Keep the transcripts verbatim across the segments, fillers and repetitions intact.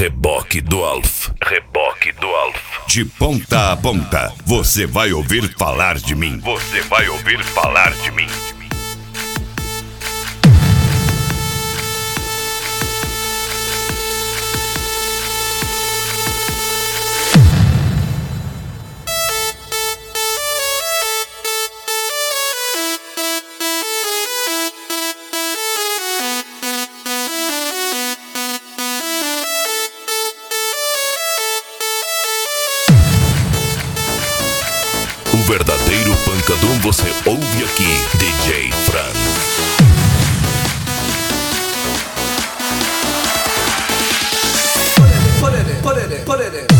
Reboque do Alf. Reboque do Alf. De ponta a ponta, você vai ouvir falar de mim. Você vai ouvir falar de mim. O verdadeiro pancadão você ouve aqui, D J Fran. Put it in, put it in, put it in.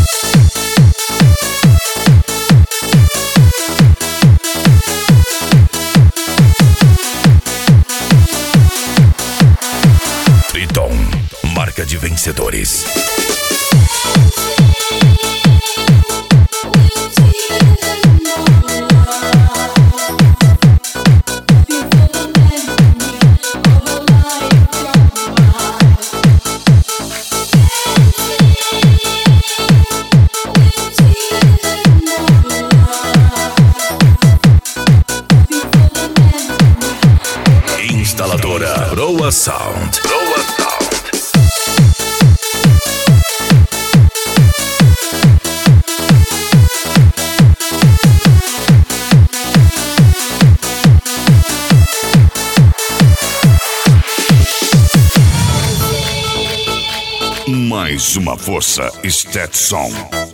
Triton, marca de vencedores. Instaladora Roa Sound. Roa Sound. Mais uma força, Stetson.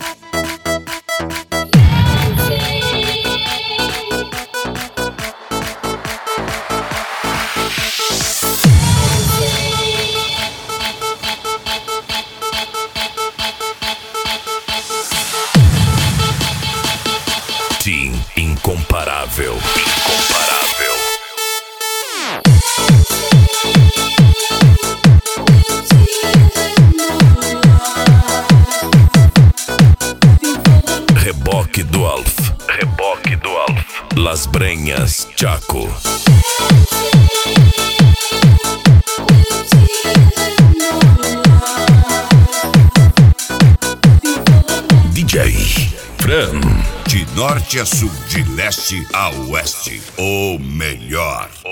Sim, incomparável. Incomparável. Reboque do Alf. Reboque do Alf. Las Brenhas, Chaco. D J Fran. De norte a sul, de leste a oeste, o melhor.